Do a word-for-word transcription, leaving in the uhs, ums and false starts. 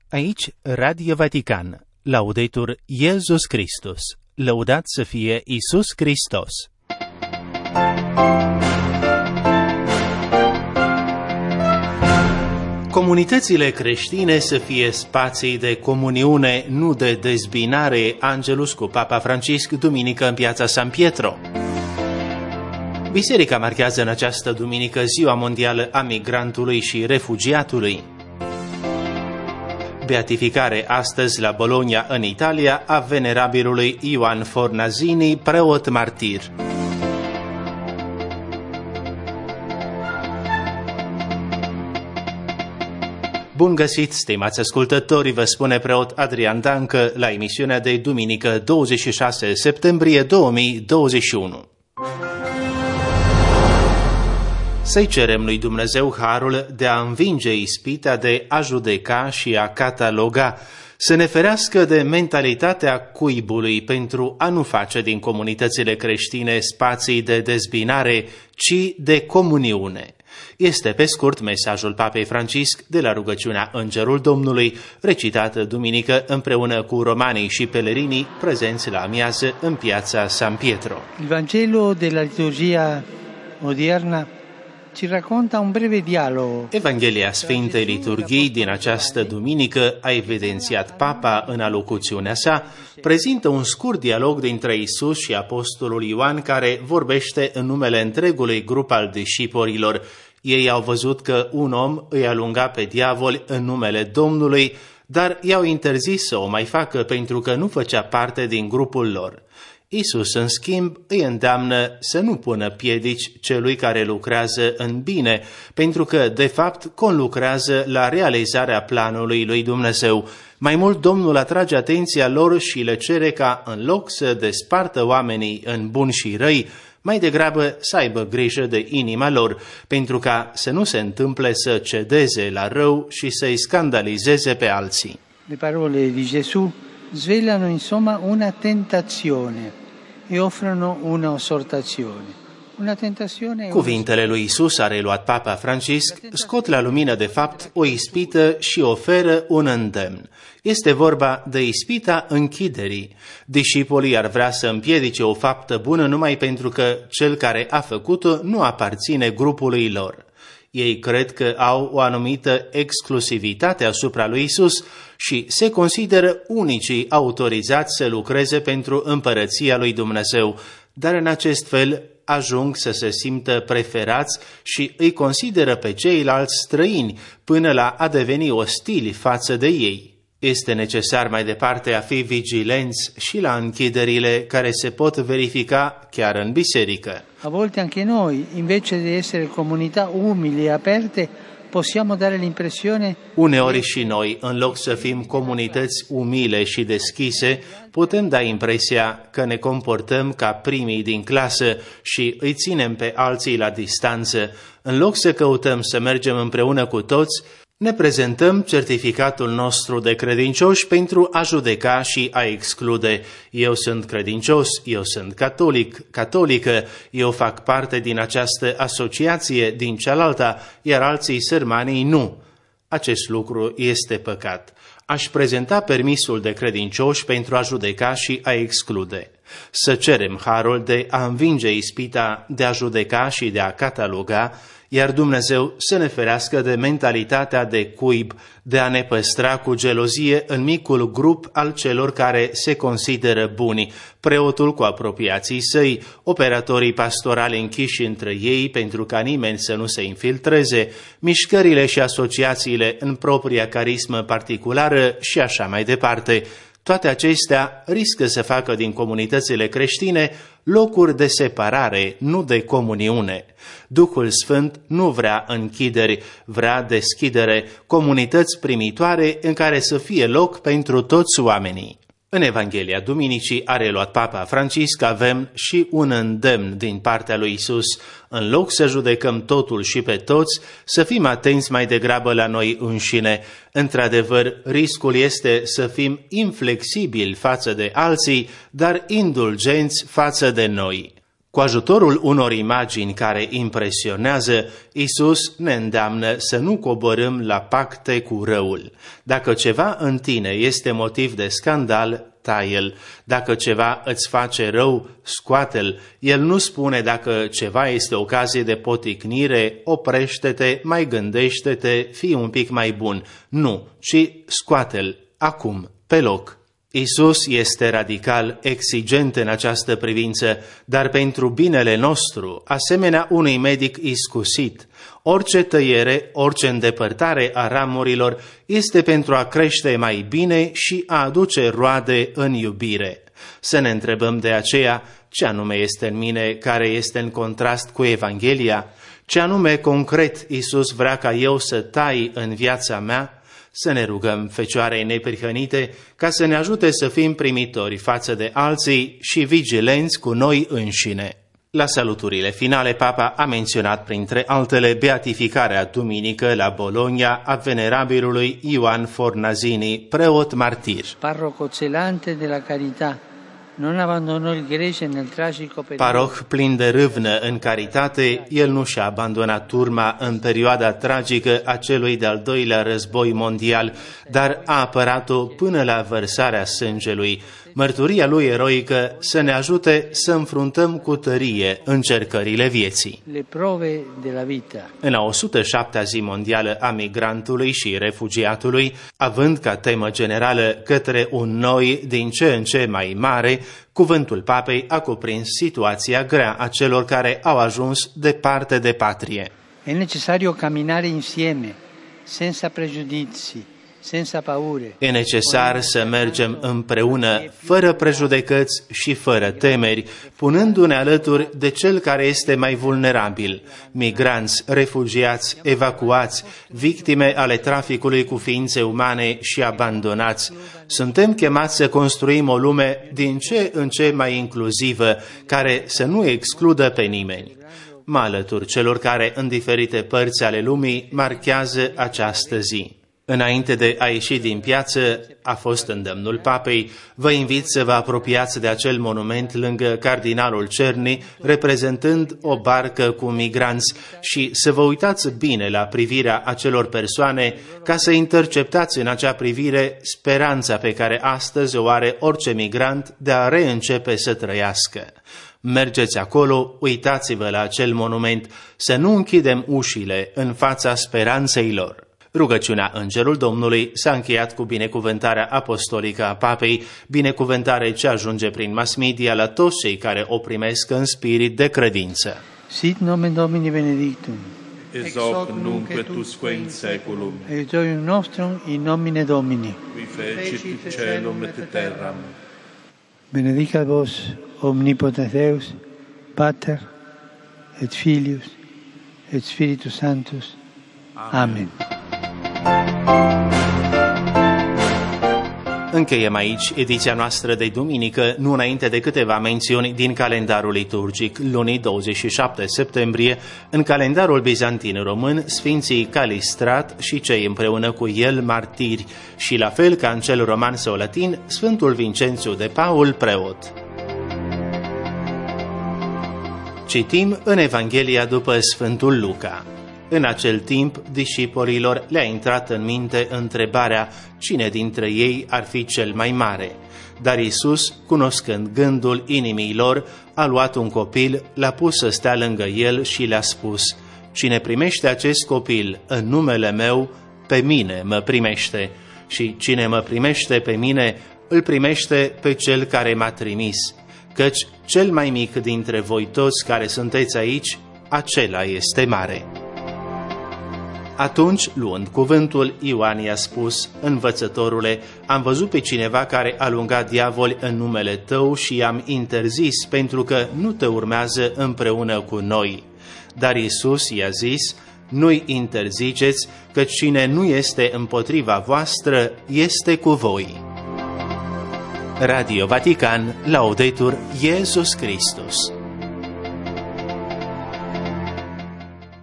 Aici, Radio Vatican, Laudetur Iesus Christus, lăudat să fie Iisus Hristos. Comunitățile creștine să fie spații de comuniune, nu de dezbinare. Angelus cu Papa Francisc, duminică în piața San Pietro. Biserica marchează în această duminică Ziua Mondială a Migrantului și Refugiatului. Beatificare astăzi la Bologna, în Italia, a venerabilului Ioan Fornazini, preot martir. Bun găsit, stimați ascultători, vă spune preot Adrian Dancă la emisiunea de duminică douăzeci și șase septembrie două mii douăzeci și unu. Să-i cerem lui Dumnezeu harul de a învinge ispita de a judeca și a cataloga, să ne ferească de mentalitatea cuibului pentru a nu face din comunitățile creștine spații de dezbinare, ci de comuniune. Este pe scurt mesajul Papei Francisc de la rugăciunea Îngerul Domnului, recitată duminică împreună cu romanii și pelerinii prezenți la amiază în piața San Pietro. Il Vangelo della liturgia odierna ci racconta un breve dialogo. Evanghelia Sfintei Liturghii din această duminică, a evidențiat Papa în alocuțiunea sa, prezintă un scurt dialog dintre Iisus și apostolul Ioan, care vorbește în numele întregului grup al discipolilor. Ei au văzut că un om îi alunga pe diavol în numele Domnului, dar i-au interzis să o mai facă pentru că nu făcea parte din grupul lor. Iisus, în schimb, îi îndeamnă să nu pună piedici celui care lucrează în bine, pentru că, de fapt, conlucrează la realizarea planului lui Dumnezeu. Mai mult, Domnul atrage atenția lor și le cere ca, în loc să despartă oamenii în buni și răi, mai degrabă să aibă grijă de inima lor, pentru ca să nu se întâmple să cedeze la rău și să-i scandalizeze pe alții. Le parole di Gesù svelano insomma una tentazione e offrono una esortazione. Una tentazione. Cuvintele lui Isus, a reluat Papa Francisc, scot la lumină de fapt o ispită și oferă un îndemn. Este vorba de ispita închiderii. Discipolii ar vrea să împiedice o faptă bună numai pentru că cel care a făcut-o nu aparține grupului lor. Ei cred că au o anumită exclusivitate asupra lui Isus și se consideră unicii autorizați să lucreze pentru împărăția lui Dumnezeu, dar în acest fel ajung să se simtă preferați și îi consideră pe ceilalți străini până la a deveni ostili față de ei. Este necesar mai departe a fi vigilenți și la închiderile care se pot verifica chiar în biserică. A volte anche noi, invece di essere comunità umili e aperte, possiamo dare l'impressione. Uneori și noi, în loc să fim comunități umile și deschise, putem da impresia că ne comportăm ca primii din clasă și îi ținem pe alții la distanță. În loc să căutăm să mergem împreună cu toți, ne prezentăm certificatul nostru de credincioși pentru a judeca și a exclude. Eu sunt credincios, eu sunt catolic, catolică, eu fac parte din această asociație, din cealaltă, iar alții sărmanii nu. Acest lucru este păcat. Aș prezenta permisul de credincioși pentru a judeca și a exclude. Să cerem harul de a învinge ispita de a judeca și de a cataloga, iar Dumnezeu să ne ferească de mentalitatea de cuib, de a ne păstra cu gelozie în micul grup al celor care se consideră buni, preotul cu apropiații săi, operatorii pastorali închiși între ei pentru ca nimeni să nu se infiltreze, mișcările și asociațiile în propria carismă particulară și așa mai departe. Toate acestea riscă să facă din comunitățile creștine locuri de separare, nu de comuniune. Duhul Sfânt nu vrea închideri, vrea deschidere, comunități primitoare în care să fie loc pentru toți oamenii. În Evanghelia Duminicii, a reluat Papa Francisc, avem și un îndemn din partea lui Isus. În loc să judecăm totul și pe toți, să fim atenți mai degrabă la noi înșine. Într-adevăr, riscul este să fim inflexibili față de alții, dar indulgenți față de noi. Cu ajutorul unor imagini care impresionează, Iisus ne îndeamnă să nu coborâm la pacte cu răul. Dacă ceva în tine este motiv de scandal, tai-l. Dacă ceva îți face rău, scoate-l. El nu spune dacă ceva este ocazie de poticnire, oprește-te, mai gândește-te, fii un pic mai bun. Nu, ci scoate-l, acum, pe loc. Iisus este radical exigent în această privință, dar pentru binele nostru, asemenea unui medic iscusit. Orice tăiere, orice îndepărtare a ramurilor este pentru a crește mai bine și a aduce roade în iubire. Să ne întrebăm de aceea ce anume este în mine care este în contrast cu Evanghelia, ce anume concret Iisus vrea ca eu să tai în viața mea. Să ne rugăm Fecioarei neprihănite ca să ne ajute să fim primitori față de alții și vigilenți cu noi înșine. La saluturile finale, Papa a menționat printre altele beatificarea duminică la Bologna a venerabilului Ioan Fornazini, preot martir. Parroco celante della carità. Non abbandonò il Grece nel tragico periodo. Paroh plin de râvnă în caritate, el nu și-a abandonat turma în perioada tragică a celui de-al doilea război mondial, dar a apărat-o până la vărsarea sângelui. Mărturia lui eroică să ne ajute să înfruntăm cu tărie încercările vieții. Le prove della vita. În a o sută șaptea zi mondială a migrantului și refugiatului, având ca temă generală către un noi din ce în ce mai mare, cuvântul Papei a cuprins situația grea a celor care au ajuns departe de patrie. È necessario camminare insieme, senza pregiudizi. E necesar să mergem împreună, fără prejudecăți și fără temeri, punându-ne alături de cel care este mai vulnerabil, migranți, refugiați, evacuați, victime ale traficului cu ființe umane și abandonați. Suntem chemați să construim o lume din ce în ce mai inclusivă, care să nu excludă pe nimeni. Mă alătur celor care în diferite părți ale lumii marchează această zi. Înainte de a ieși din piață, a fost îndemnul Papei, vă invit să vă apropiați de acel monument lângă Cardinalul Cerni, reprezentând o barcă cu migranți și să vă uitați bine la privirea acelor persoane ca să interceptați în acea privire speranța pe care astăzi o are orice migrant de a reîncepe să trăiască. Mergeți acolo, uitați-vă la acel monument, să nu închidem ușile în fața speranței lor. Rugăciunea Îngerul Domnului s-a încheiat cu binecuvântarea apostolică a Papei, binecuvântare ce ajunge prin mass media la toți cei care o primesc în spirit de credință. Sit nomen Domini benedictum. Ex hoc nunc et usque in saeculum. Aiutorium nostrum in nomine Domini. Qui fecit caelum et terram. Benedicat vos omnipotens Deus, Pater et Filius et Spiritus Sanctus. Amen. Încheiem aici ediția noastră de duminică, nu înainte de câteva mențiuni din calendarul liturgic. Lunii douăzeci și șapte septembrie, în calendarul bizantin român, Sfinții Calistrat și cei împreună cu el martiri, și la fel ca în cel roman sau latin, Sfântul Vincențiu de Paul, preot. Citim în Evanghelia după Sfântul Luca. În acel timp, discipolilor le-a intrat în minte întrebarea cine dintre ei ar fi cel mai mare. Dar Iisus, cunoscând gândul inimii lor, a luat un copil, l-a pus să stea lângă el și le-a spus: cine primește acest copil în numele meu, pe mine mă primește, și cine mă primește pe mine, îl primește pe cel care m-a trimis, căci cel mai mic dintre voi toți care sunteți aici, acela este mare. Atunci, luând cuvântul, Ioan i-a spus: învățătorule, am văzut pe cineva care alunga diavoli în numele tău și i-am interzis, pentru că nu te urmează împreună cu noi. Dar Iisus i-a zis: nu-i interziceți, că cine nu este împotriva voastră este cu voi. Radio Vatican, Laudetur Iesus Christus.